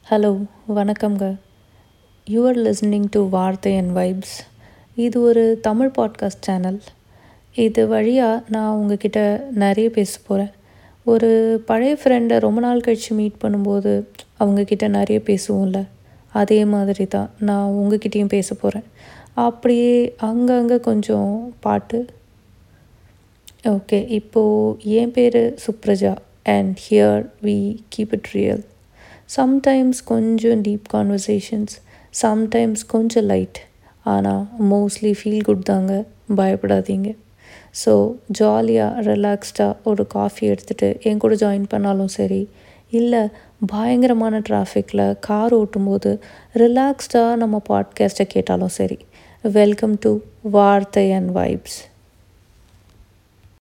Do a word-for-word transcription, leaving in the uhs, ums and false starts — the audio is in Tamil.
ஹலோ, வணக்கம்ங்க. You are listening to Vaarthai and vibes. இது ஒரு தமிழ் பாட்காஸ்ட் சேனல். இது வழியாக நான் உங்ககிட்ட நிறைய பேச போகிறேன். ஒரு பழைய ஃப்ரெண்டை ரொம்ப நாள் கழித்து மீட் பண்ணும்போது அவங்கக்கிட்ட நிறைய பேசுவோம்ல, அதே மாதிரி தான் நான் உங்ககிட்டயும் பேச போகிறேன். அப்படியே அங்கங்கே கொஞ்சம் பாட்டு. ஓகே, இப்போது என் பேர் Supraja and here we keep it real. Sometimes கொஞ்சம் டீப் கான்வர்சேஷன்ஸ், சம்டைம்ஸ் கொஞ்சம் லைட், ஆனால் மோஸ்ட்லி ஃபீல் குட் தாங்க, பயப்படாதீங்க. ஸோ ஜாலியாக ரிலாக்ஸ்டாக ஒரு காஃபி எடுத்துகிட்டு என் கூட ஜாயின் பண்ணாலும் சரி, இல்லை பயங்கரமான டிராஃபிக்கில் கார் ஓட்டும்போது ரிலாக்ஸ்டாக நம்ம பாட்காஸ்ட்டை கேட்டாலும் சரி. Welcome to Vaarthai and vibes.